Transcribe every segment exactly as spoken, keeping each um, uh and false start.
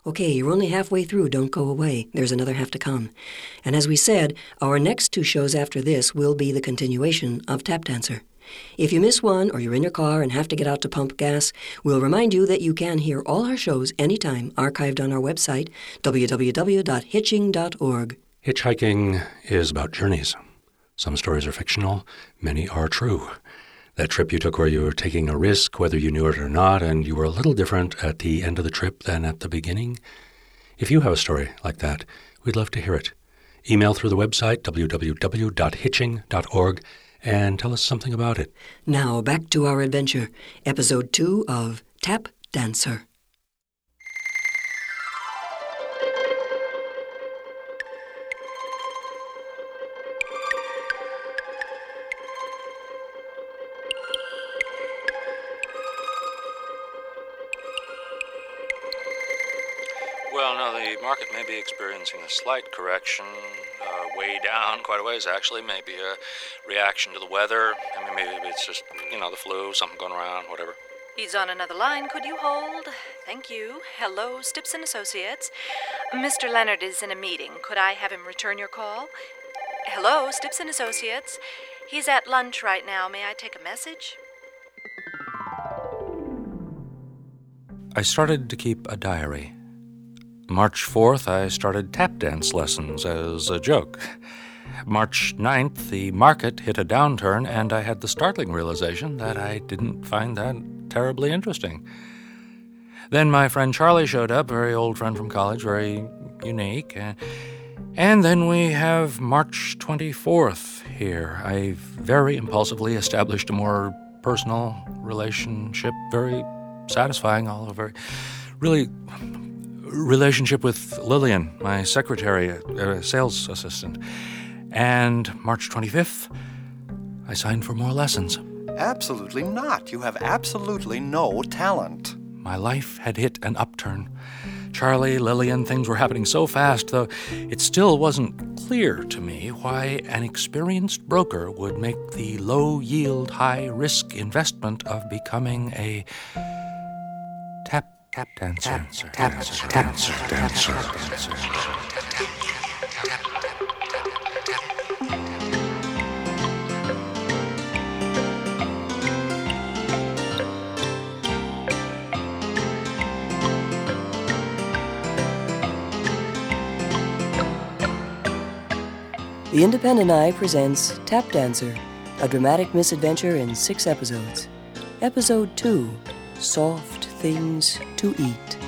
Okay, you're only halfway through. Don't go away. There's another half to come. And as we said, our next two shows after this will be the continuation of Tap Dancer. If you miss one or you're in your car and have to get out to pump gas, we'll remind you that you can hear all our shows anytime archived on our website, w w w dot hitching dot org. Hitchhiking is about journeys. Some stories are fictional, many are true. That trip you took where you were taking a risk, whether you knew it or not, and you were a little different at the end of the trip than at the beginning. If you have a story like that, we'd love to hear it. Email through the website, w w w dot hitching dot org, and tell us something about it. Now, back to our adventure, episode two of Tap Dancer. Well, no, the market may be experiencing a slight correction, uh, way down quite a ways, actually. Maybe a reaction to the weather. I mean, maybe it's just, you know, the flu, something going around, whatever. He's on another line. Could you hold? Thank you. Hello, Stipson Associates. Mister Leonard is in a meeting. Could I have him return your call? Hello, Stipson Associates. He's at lunch right now. May I take a message? I started to keep a diary. March fourth, I started tap dance lessons as a joke. March ninth, the market hit a downturn, and I had the startling realization that I didn't find that terribly interesting. Then my friend Charlie showed up, very old friend from college, very unique. And then we have March twenty-fourth here. I very impulsively established a more personal relationship, very satisfying, all over, really... relationship with Lillian, my secretary, uh, sales assistant. And March twenty-fifth, I signed for more lessons. Absolutely not. You have absolutely no talent. My life had hit an upturn. Charlie, Lillian, things were happening so fast, though it still wasn't clear to me why an experienced broker would make the low-yield, high-risk investment of becoming a tap Tap dancer, dancer, tap dancer, dancer, dancer, dancer, dancer. The Independent Eye presents Tap Dancer, a dramatic misadventure in six episodes. Episode two, Soft Things to Eat.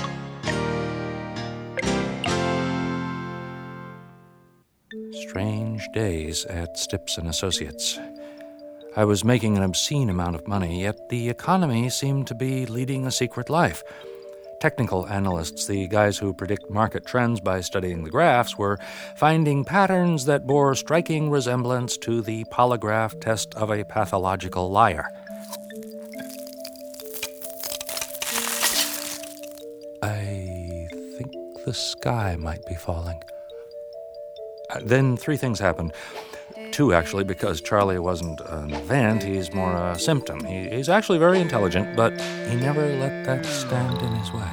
Strange days at Stipson Associates. I was making an obscene amount of money, yet the economy seemed to be leading a secret life. Technical analysts, the guys who predict market trends by studying the graphs, were finding patterns that bore striking resemblance to the polygraph test of a pathological liar. I think the sky might be falling. Uh, then three things happened. Two, actually, because Charlie wasn't an event, he's more a symptom. He, he's actually very intelligent, but he never let that stand in his way.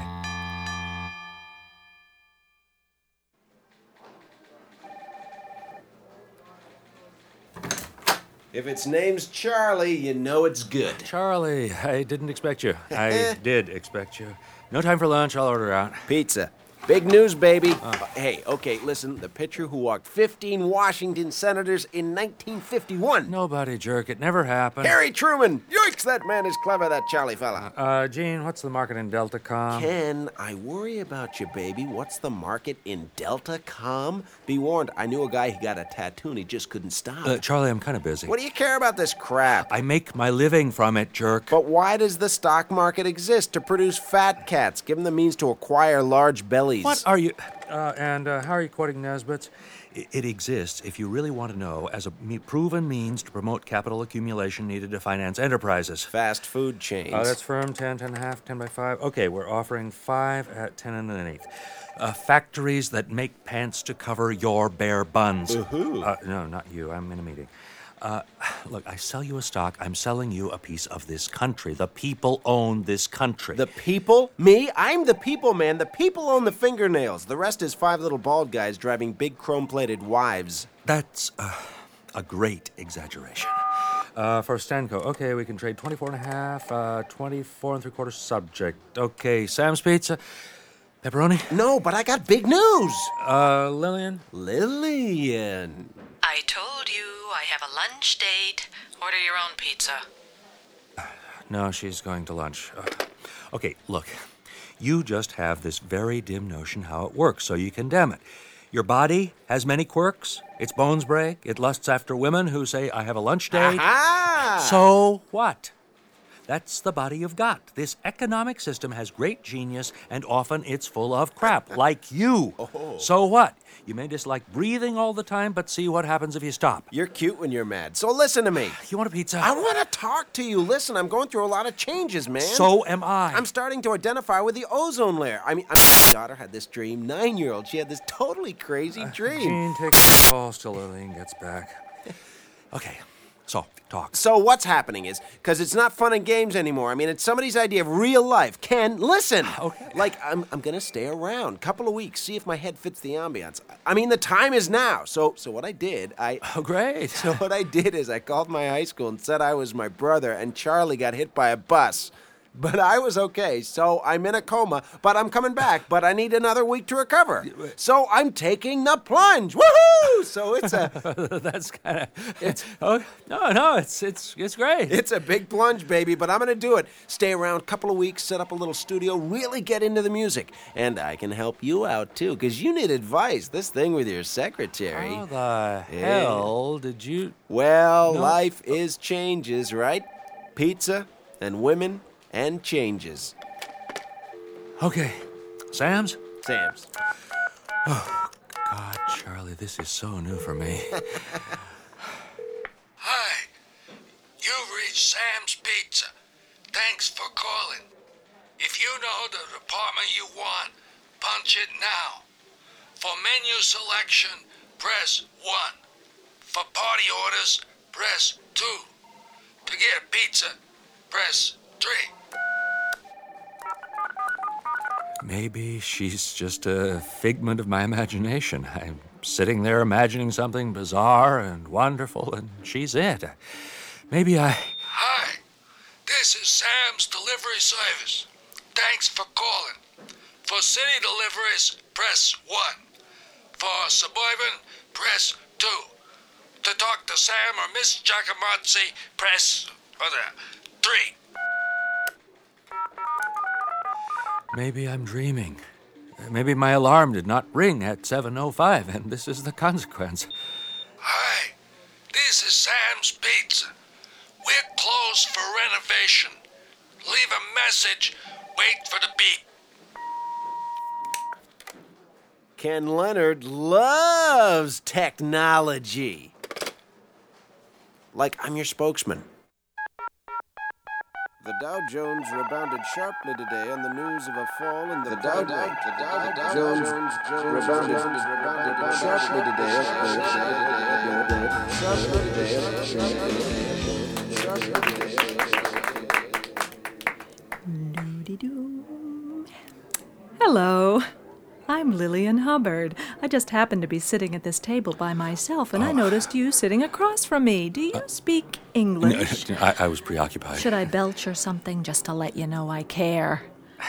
If its name's Charlie, you know it's good. Charlie, I didn't expect you. I did expect you. No time for lunch, I'll order out. Pizza. Big news, baby. Uh, hey, okay, listen. The pitcher who walked fifteen Washington senators in nineteen fifty-one. Nobody, jerk. It never happened. Harry Truman. Yoicks, that man is clever, that Charlie fella. Uh, Gene, what's the market in Deltacom? Ken, I worry about you, baby. What's the market in Deltacom? Be warned, I knew a guy who got a tattoo and he just couldn't stop. Uh, Charlie, I'm kind of busy. What do you care about this crap? I make my living from it, jerk. But why does the stock market exist? To produce fat cats. Give them the means to acquire large bellies. What are you... Uh, and uh, how are you quoting Nesbitt's? It, it exists, if you really want to know, as a me- proven means to promote capital accumulation needed to finance enterprises. Fast food chains. Oh, that's firm, ten, ten and a half, ten by five. Okay, we're offering five at ten and an eighth. Uh, factories that make pants to cover your bare buns. Woohoo. Uh, no, not you. I'm in a meeting. Uh, look, I sell you a stock. I'm selling you a piece of this country. The people own this country. The people? Me? I'm the people, man. The people own the fingernails. The rest is five little bald guys driving big chrome-plated wives. That's uh, a great exaggeration. Uh, for Stanco, okay, we can trade twenty-four and a half, uh, twenty-four and three quarters subject. Okay, Sam's Pizza. Pepperoni? No, but I got big news. Uh, Lillian? Lillian. I told you I have a lunch date. Order your own pizza. No, she's going to lunch. Uh, okay, look. You just have this very dim notion how it works, so you condemn it. Your body has many quirks. Its bones break. It lusts after women who say, I have a lunch date. Aha! So what? That's the body you've got. This economic system has great genius, and often it's full of crap, like you. Oh. So what? You may dislike breathing all the time, but see what happens if you stop. You're cute when you're mad, so listen to me. You want a pizza? I want to talk to you. Listen, I'm going through a lot of changes, man. So am I. I'm starting to identify with the ozone layer. I mean, my daughter had this dream. Nine-year-old, she had this totally crazy dream. Gene, take the call till Lillian gets back. Okay, so, talk. So what's happening is, because it's not fun and games anymore. I mean, it's somebody's idea of real life. Ken, listen. Okay. Like, I'm, I'm going to stay around. Couple of weeks, see if my head fits the ambiance. I mean, the time is now. So, so what I did, I... Oh, great. So what I did is I called my high school and said I was my brother, and Charlie got hit by a bus. But I was okay, so I'm in a coma, but I'm coming back, but I need another week to recover. So I'm taking the plunge. Woohoo! So it's a... That's kind of... It's... Oh, no, no, it's it's it's great. It's a big plunge, baby, but I'm going to do it. Stay around a couple of weeks, set up a little studio, really get into the music. And I can help you out, too, because you need advice. This thing with your secretary. How the hell did you... Well, No. life is changes, right? Pizza and women and changes. Okay, Sam's? Sam's. God, Charlie, this is so new for me. Hi, you've reached Sam's Pizza. Thanks for calling. If you know the department you want, punch it now. For menu selection, press one. For party orders, press two. To get pizza, press three. Maybe she's just a figment of my imagination. I'm sitting there imagining something bizarre and wonderful, and she's it. Maybe I... Hi, this is Sam's Delivery Service. Thanks for calling. For city deliveries, press one. For suburban, press two. To talk to Sam or Miss Giacomazzi, press uh, three. Maybe I'm dreaming. Maybe my alarm did not ring at seven oh five, and this is the consequence. Hi, this is Sam's Pizza. We're closed for renovation. Leave a message, wait for the beep. Ken Leonard loves technology. Like I'm your spokesman. The Dow Jones rebounded sharply today on the news of a fall in the, the Dow, Dow, the Dow, Dow Jones, Jones, Jones rebounded, rebounded sharply today. Sharply today. Doo-dee-doo. Hello. I'm Lillian Hubbard. I just happened to be sitting at this table by myself, and Oh. I noticed you sitting across from me. Do you uh, speak English? I, I was preoccupied. Should I belch or something just to let you know I care?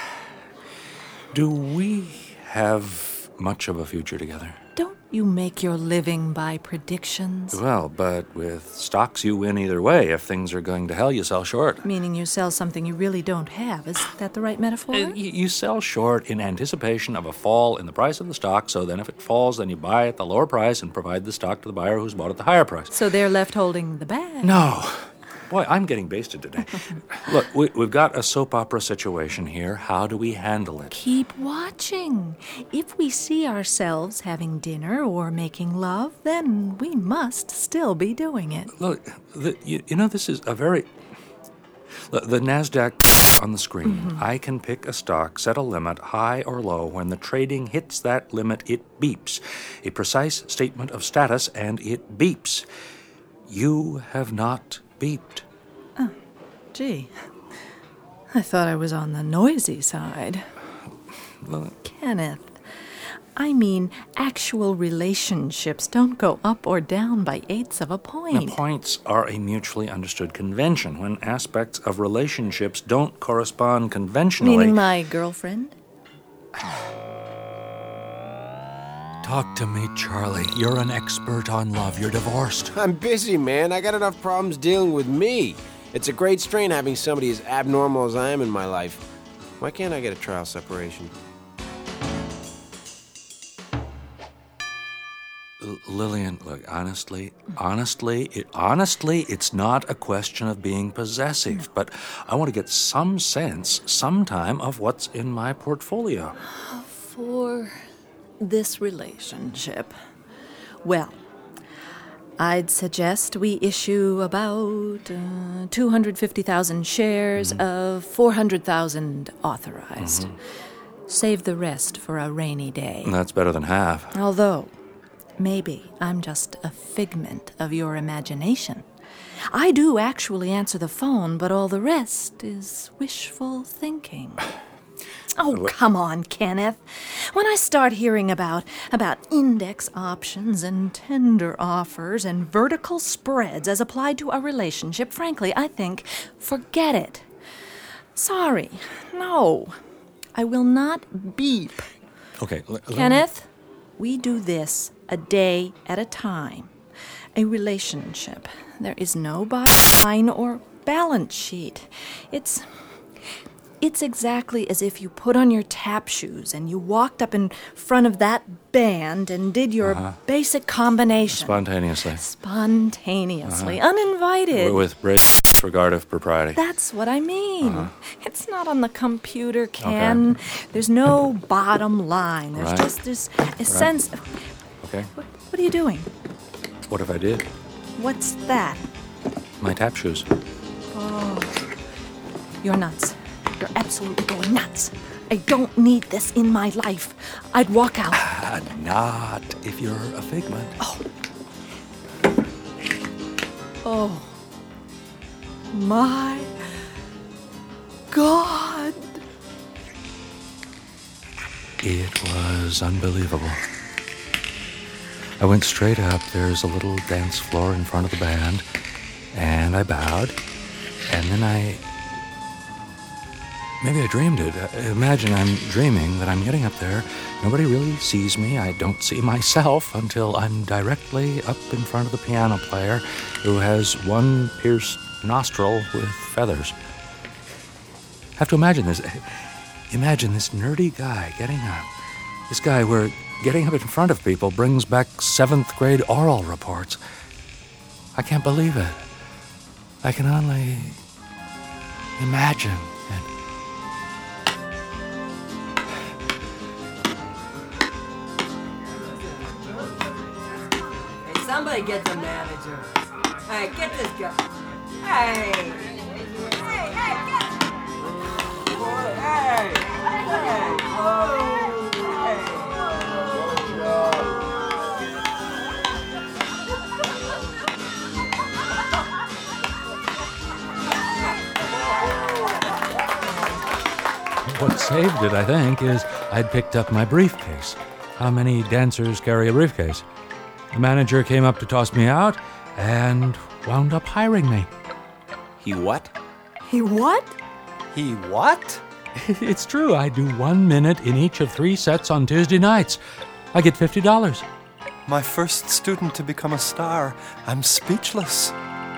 Do we have much of a future together? Don't you make your living by predictions? Well, but with stocks you win either way. If things are going to hell, you sell short. Meaning you sell something you really don't have. Is that the right metaphor? Uh, you, you sell short in anticipation of a fall in the price of the stock, so then if it falls, then you buy at the lower price and provide the stock to the buyer who's bought at the higher price. So they're left holding the bag. No. Boy, I'm getting basted today. Look, we, we've got a soap opera situation here. How do we handle it? Keep watching. If we see ourselves having dinner or making love, then we must still be doing it. Look, the, you, you know, this is a very... The, the NASDAQ on the screen. Mm-hmm. I can pick a stock, set a limit, high or low. When the trading hits that limit, it beeps. A precise statement of status, and it beeps. You have not beeped. Oh, gee. I thought I was on the noisy side. Well, Kenneth, I mean, actual relationships don't go up or down by eighths of a point. the points are a mutually understood convention. When aspects of relationships don't correspond conventionally... Meaning my girlfriend? Talk to me, Charlie. You're an expert on love. You're divorced. I'm busy, man. I got enough problems dealing with me. It's a great strain having somebody as abnormal as I am in my life. Why can't I get a trial separation? L- Lillian, look, honestly, honestly, it, honestly, it's not a question of being possessive, but I want to get some sense, sometime, of what's in my portfolio. For this relationship, well, I'd suggest we issue about uh, two hundred fifty thousand shares Mm-hmm. of four hundred thousand authorized. Mm-hmm. Save the rest for a rainy day. That's better than half. Although, maybe I'm just a figment of your imagination. I do actually answer the phone, but all the rest is wishful thinking. Oh, come on, Kenneth. When I start hearing about about index options and tender offers and vertical spreads as applied to a relationship, frankly, I think, forget it. Sorry. No. I will not beep. Okay, l- l- Kenneth, we do this a day at a time. A relationship. There is no bottom line or balance sheet. It's... It's exactly as if you put on your tap shoes and you walked up in front of that band and did your Uh-huh. basic combination. Spontaneously. Spontaneously. Uninvited. With great disregard of propriety. That's what I mean. It's not on the computer, Ken. There's no bottom line. There's Right. just this a sense of... Okay, What, what are you doing? what if I did? What's that? My tap shoes. You're nuts. You're absolutely going nuts. I don't need this in my life. I'd walk out. Uh, not if you're a figment. Oh, my God. It was unbelievable. I went straight up. There's a little dance floor in front of the band, and I bowed, and then I... Maybe I dreamed it. Uh, Imagine I'm dreaming that I'm getting up there. Nobody really sees me. I don't see myself until I'm directly up in front of the piano player who has one pierced nostril with feathers. Have to imagine this. Imagine this nerdy guy getting up. This guy where getting up in front of people brings back seventh grade oral reports. I can't believe it. I can only imagine it. Hey, somebody get the manager. Hey, get this guy. Hey! Hey, hey, get Hey! Hey! Oh, hey! What saved it, I think, is I'd picked up my briefcase. How many dancers carry a briefcase? The manager came up to toss me out and wound up hiring me. He what? He what? He what? It's true, I do one minute in each of three sets on Tuesday nights. I get fifty dollars. My first student to become a star. I'm speechless.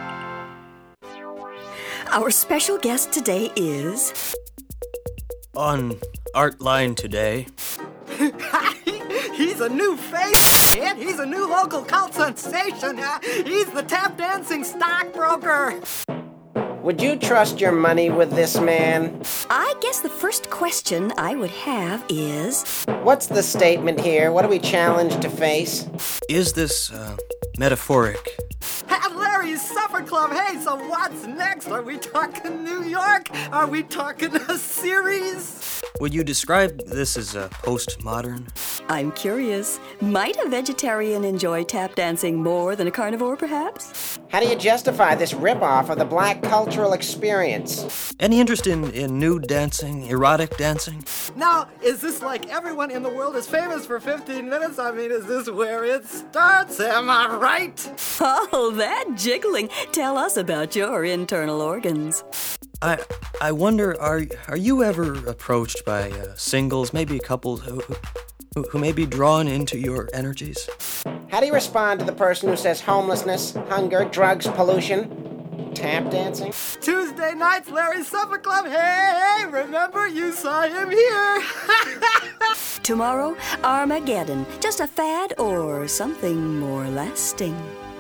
Our special guest today is... On Artline today. He's a new face, man. He's a new local cult sensation. Uh, he's the tap dancing stockbroker. Would you trust your money with this man? I guess the first question I would have is... What's the statement here? What are we challenged to face? Is this uh, metaphoric? At Larry's Supper Club. Hey, so what's next? Are we talking New York? Are we talking a series? Would you describe this as uh, postmodern? I'm curious. Might a vegetarian enjoy tap dancing more than a carnivore, perhaps? How do you justify this ripoff of the black cultural experience? Any interest in, in nude dancing, erotic dancing? Now, is this like everyone in the world is famous for fifteen minutes? I mean, is this where it starts? Am I right? Oh, that jiggling. Tell us about your internal organs. I I wonder, are are you ever approached by uh, singles, maybe couples who, who who may be drawn into your energies? How do you respond to the person who says homelessness, hunger, drugs, pollution, tap dancing? Tuesday nights, Larry's Supper Club. Hey, remember you saw him here. Tomorrow, Armageddon. Just a fad or something more lasting?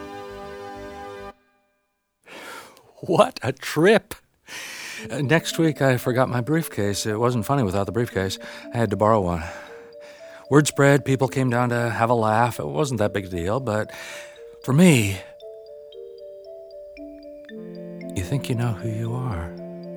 What a trip! Uh, next week, I forgot my briefcase. It wasn't funny without the briefcase. I had to borrow one. Word spread, people came down to have a laugh. It wasn't that big a deal, but for me, you think you know who you are.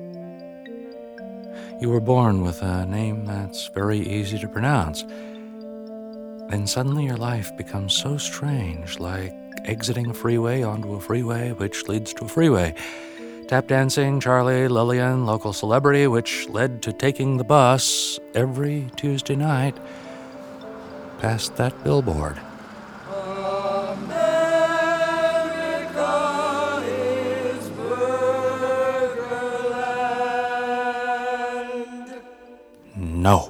You were born with a name that's very easy to pronounce. Then suddenly your life becomes so strange, like exiting a freeway onto a freeway, which leads to a freeway. Tap dancing, Charlie, Lillian, local celebrity, which led to taking the bus every Tuesday night past that billboard. America is Burgerland. No.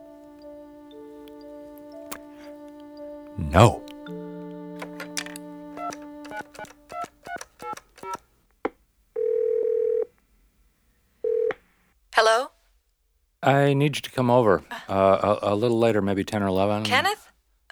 No. Hello? I need you to come over uh, a, a little later, maybe ten or eleven. Kenneth?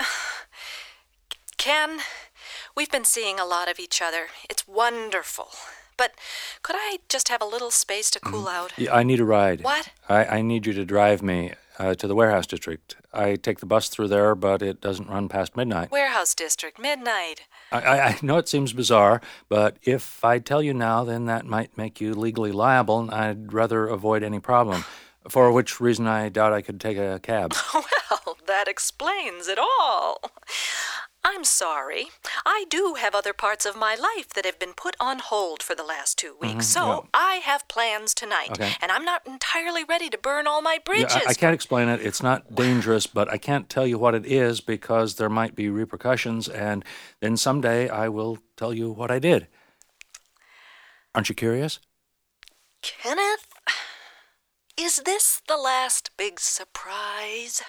Ken, we've been seeing a lot of each other. It's wonderful. But could I just have a little space to cool out? Yeah, I need a ride. What? I, I need you to drive me uh, to the warehouse district. I take the bus through there, but it doesn't run past midnight. Warehouse District, midnight. I, I, I know it seems bizarre, but if I tell you now, then that might make you legally liable, and I'd rather avoid any problem. For which reason I doubt I could take a cab. Well, that explains it all. I'm sorry. I do have other parts of my life that have been put on hold for the last two weeks, Mm-hmm, so yeah. I have plans tonight, Okay. and I'm not entirely ready to burn all my bridges. Yeah, I, I can't explain it. It's not dangerous, but I can't tell you what it is because there might be repercussions, and then someday I will tell you what I did. Aren't you curious? Kenneth, is this the last big surprise?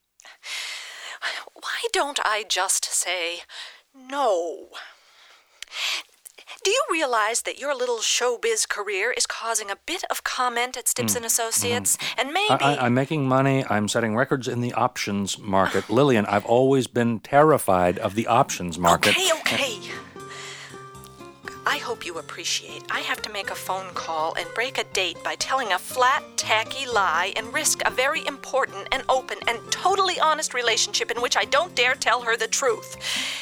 Why don't I just say no? Do you realize that your little showbiz career is causing a bit of comment at Stips and Associates? And maybe... I, I, I'm making money. I'm setting records in the options market. Lillian, I've always been terrified of the options market. Okay, okay. I hope you appreciate I have to make a phone call and break a date by telling a flat, tacky lie and risk a very important and open and totally honest relationship in which I don't dare tell her the truth.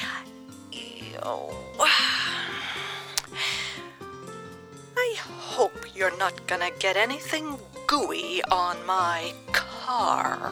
I hope you're not gonna get anything gooey on my car.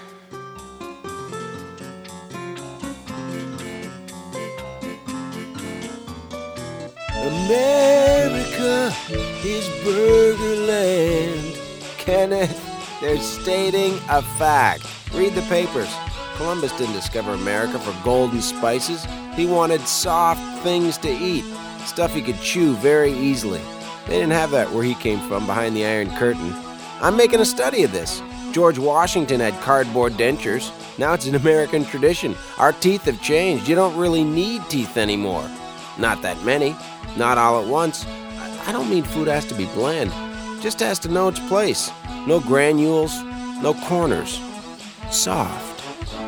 America is Burgerland. Kenneth, they're stating a fact. Read the papers. Columbus didn't discover America for gold and spices. He wanted soft things to eat, stuff he could chew very easily. They didn't have that where he came from, behind the Iron Curtain. I'm making a study of this. George Washington had cardboard dentures. Now it's an American tradition. Our teeth have changed. You don't really need teeth anymore. Not that many. Not all at once. I don't mean food has to be bland. Just has to know its place. No granules, no corners. Soft.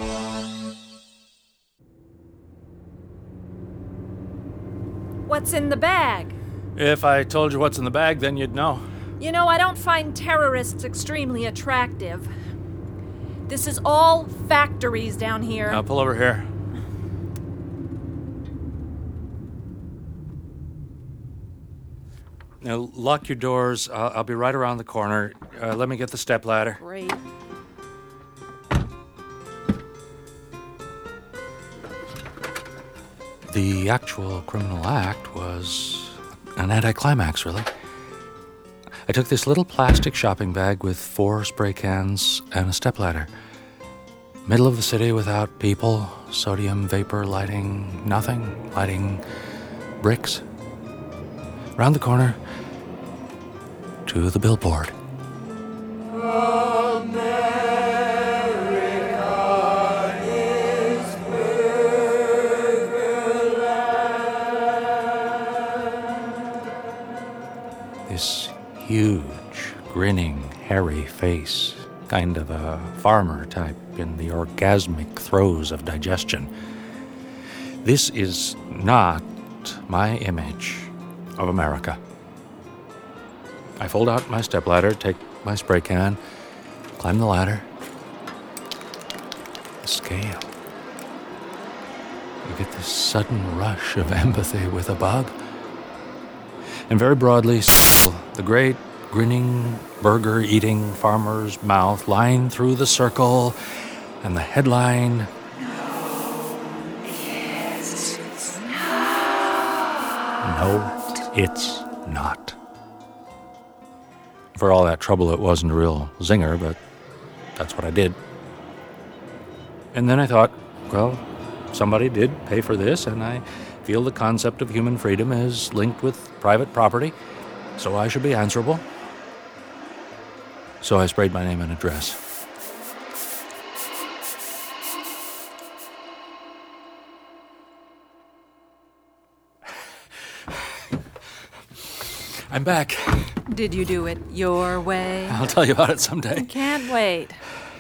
What's in the bag? If I told you what's in the bag, then you'd know. You know, I don't find terrorists extremely attractive. This is all factories down here. Now pull over here. Now, lock your doors. I'll, I'll be right around the corner. Uh, let me get the stepladder. Great. the actual criminal act was an anticlimax, really. I took this little plastic shopping bag with four spray cans and a stepladder. Middle of the city without people, sodium vapor lighting nothing, lighting bricks. Round the corner to the billboard. This huge, grinning, hairy face, kind of a farmer type in the orgasmic throes of digestion. This is not my image of America. I fold out my stepladder, take my spray can, climb the ladder. The scale. You get this sudden rush of empathy with a bug. And very broadly, the great, grinning, burger-eating farmer's mouth lined through the circle, and the headline, No, it's not. For all that trouble, it wasn't a real zinger, but that's what I did. And then I thought, well, somebody did pay for this, and I feel the concept of human freedom is linked with private property, so I should be answerable. So I sprayed my name and address. I'm back. Did you do it your way? I'll tell you about it someday. Can't wait.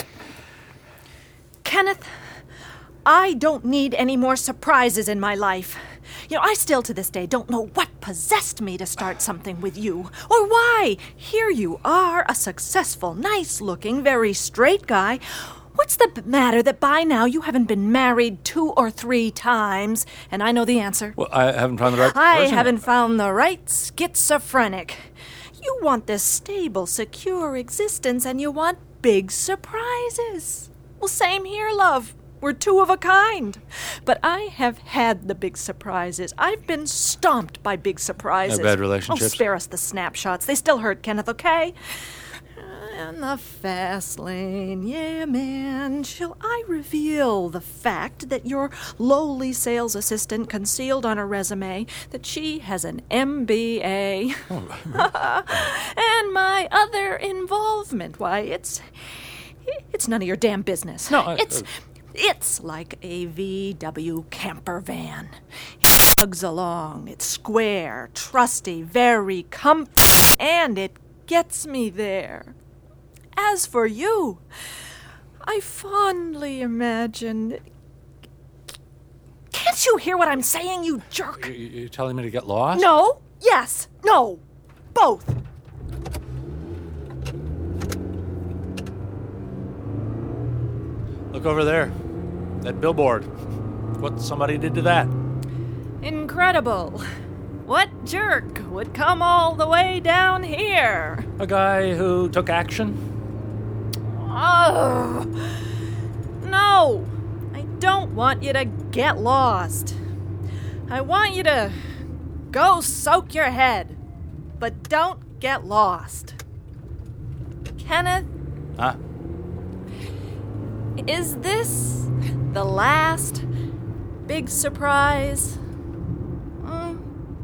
Kenneth, I don't need any more surprises in my life. You know, I still to this day don't know what possessed me to start something with you, or why. Here you are, a successful, nice-looking, very straight guy. What's the matter that by now you haven't been married two or three times? And I know the answer. Well, I haven't found the right I person. haven't found the right schizophrenic. You want this stable, secure existence, and you want big surprises. Well, same here, love. We're two of a kind. But I have had the big surprises. I've been stomped by big surprises. No bad relationships? Oh, spare us the snapshots. They still hurt, Kenneth, okay? And the fast lane, yeah, man. Shall I reveal the fact that your lowly sales assistant concealed on her resume that she has an M B A? Oh. And my other involvement, why, it's it's none of your damn business. No, I, it's uh, it's like a V W camper van. It chugs along. It's square, trusty, very comfy, and it gets me there. As for you, I fondly imagined... Can't you hear what I'm saying, you jerk? You, you telling me to get lost? No. Yes. No. Both. Look over there. That billboard. What somebody did to that. Incredible. What jerk would come all the way down here? A guy who took action? Oh, no. I don't want you to get lost. I want you to go soak your head, but don't get lost. Kenneth? Huh? Is this the last big surprise? Mm.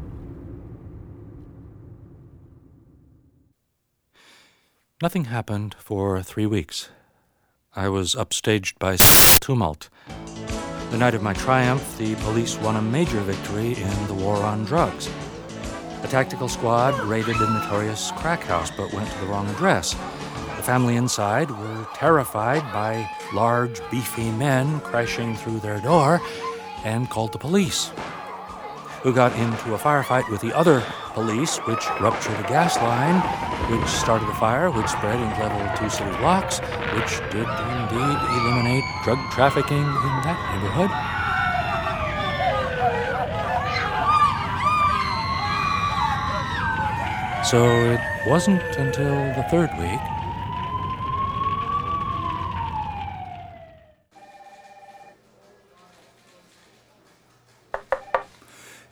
Nothing happened for three weeks. I was upstaged by tumult. The night of my triumph, the police won a major victory in the war on drugs. A tactical squad raided a notorious crack house but went to the wrong address. The family inside were terrified by large, beefy men crashing through their door and called the police, who got into a firefight with the other police, which ruptured a gas line, which started a fire, which spread into level two city blocks, which did indeed eliminate drug trafficking in that neighborhood. So it wasn't until the third week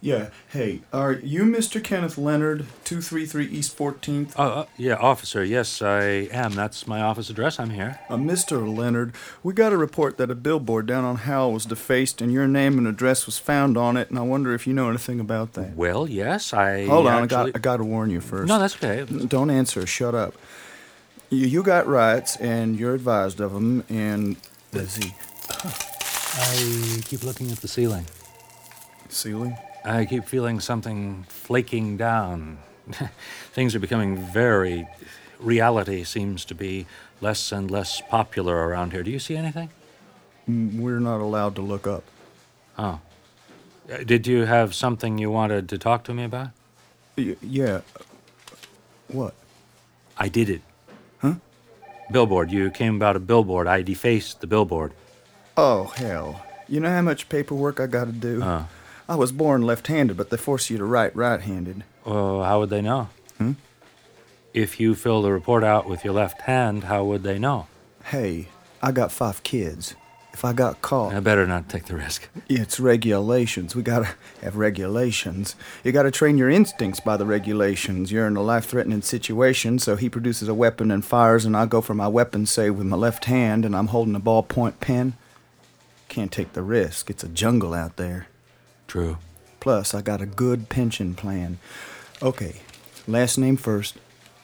Yeah, hey, are you Mister Kenneth Leonard, two thirty-three East fourteenth? Uh, uh, yeah, officer, yes, I am. That's my office address. I'm here. Uh, Mister Leonard, we got a report that a billboard down on Howell was defaced and your name and address was found on it, and I wonder if you know anything about that. Well, yes, I Hold on, actually... I got, I got to warn you first. No, that's okay. Don't answer, shut up. You, you got rights, and you're advised of them, and... Let's see. I keep looking at the ceiling. Ceiling? I keep feeling something flaking down. Things are becoming very... Reality seems to be less and less popular around here. Do you see anything? We're not allowed to look up. Oh. Did you have something you wanted to talk to me about? Y- yeah. What? I did it. Huh? Billboard. You came about a billboard. I defaced the billboard. Oh, hell. You know how much paperwork I gotta do? Oh. I was born left-handed, but they force you to write right-handed. Well, how would they know? Hmm? If you fill the report out with your left hand, how would they know? Hey, I got five kids. If I got caught... I better not take the risk. It's regulations. We gotta have regulations. You gotta train your instincts by the regulations. You're in a life-threatening situation, so he produces a weapon and fires, and I go for my weapon, say, with my left hand, and I'm holding a ballpoint pen. Can't take the risk. It's a jungle out there. True. Plus, I got a good pension plan. Okay, last name first.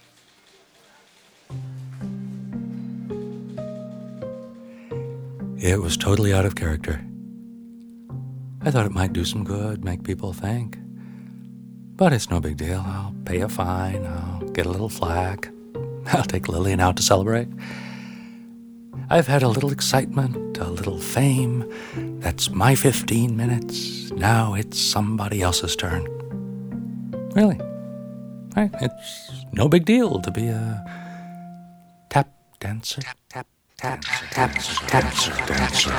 It was totally out of character. I thought it might do some good, make people think. But it's no big deal. I'll pay a fine. I'll get a little flack. I'll take Lillian out to celebrate. I've had a little excitement, a little fame. That's my fifteen minutes. Now it's somebody else's turn. Really. Right? It's no big deal to be a tap dancer. Tap, tap, tap, tap, tap, tap, dancer.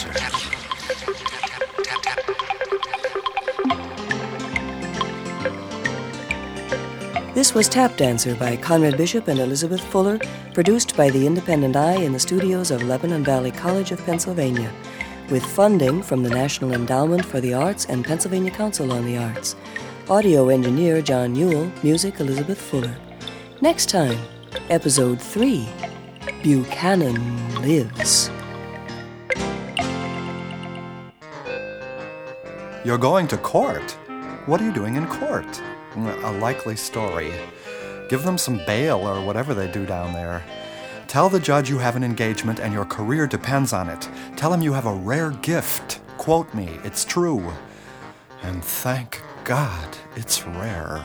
This was Tap Dancer by Conrad Bishop and Elizabeth Fuller, produced by the Independent Eye in the studios of Lebanon Valley College of Pennsylvania, with funding from the National Endowment for the Arts and Pennsylvania Council on the Arts. Audio engineer John Newell, music Elizabeth Fuller. Next time, Episode three, Buchanan Lives. You're going to court? What are you doing in court? A likely story. Give them some bail or whatever they do down there. Tell the judge you have an engagement and your career depends on it. Tell him you have a rare gift. Quote me, it's true. And thank God it's rare.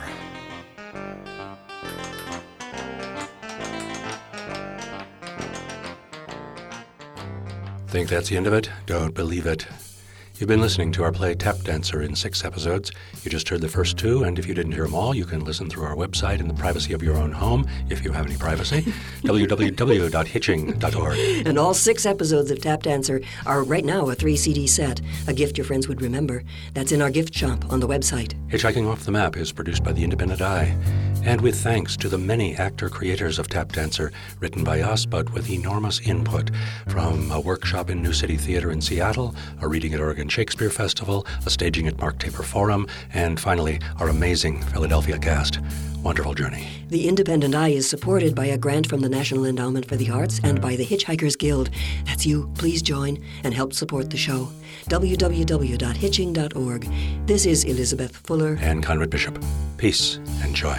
Think that's the end of it? Don't believe it. You've been listening to our play Tap Dancer in six episodes. You just heard the first two, and if you didn't hear them all, you can listen through our website in the privacy of your own home, if you have any privacy, w w w dot hitching dot org. And all six episodes of Tap Dancer are right now a three C D set, a gift your friends would remember. That's in our gift shop on the website. Hitchhiking Off the Map is produced by the Independent Eye, and with thanks to the many actor-creators of Tap Dancer, written by us, but with enormous input from a workshop in New City Theater in Seattle, a reading at Oregon Shakespeare Festival, a staging at Mark Taper Forum, and finally, our amazing Philadelphia cast. Wonderful journey. The Independent Eye is supported by a grant from the National Endowment for the Arts and by the Hitchhikers Guild. That's you. Please join and help support the show. w w w dot hitching dot org. This is Elizabeth Fuller. And Conrad Bishop. Peace and joy.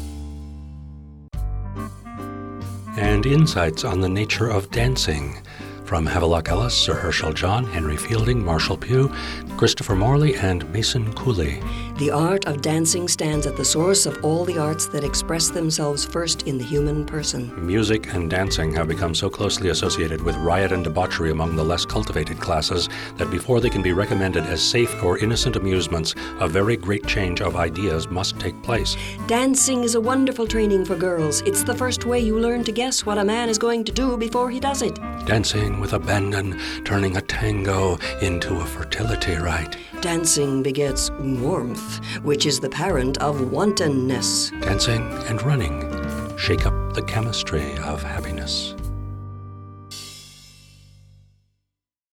And insights on the nature of dancing from Havelock Ellis, Sir Herschel John, Henry Fielding, Marshall Pugh, Christopher Morley, and Mason Cooley. The art of dancing stands at the source of all the arts that express themselves first in the human person. Music and dancing have become so closely associated with riot and debauchery among the less cultivated classes that before they can be recommended as safe or innocent amusements, a very great change of ideas must take place. Dancing is a wonderful training for girls. It's the first way you learn to guess what a man is going to do before he does it. Dancing with abandon, turning a tango into a fertility rite. Dancing begets warmth, which is the parent of wantonness. Dancing and running shake up the chemistry of happiness.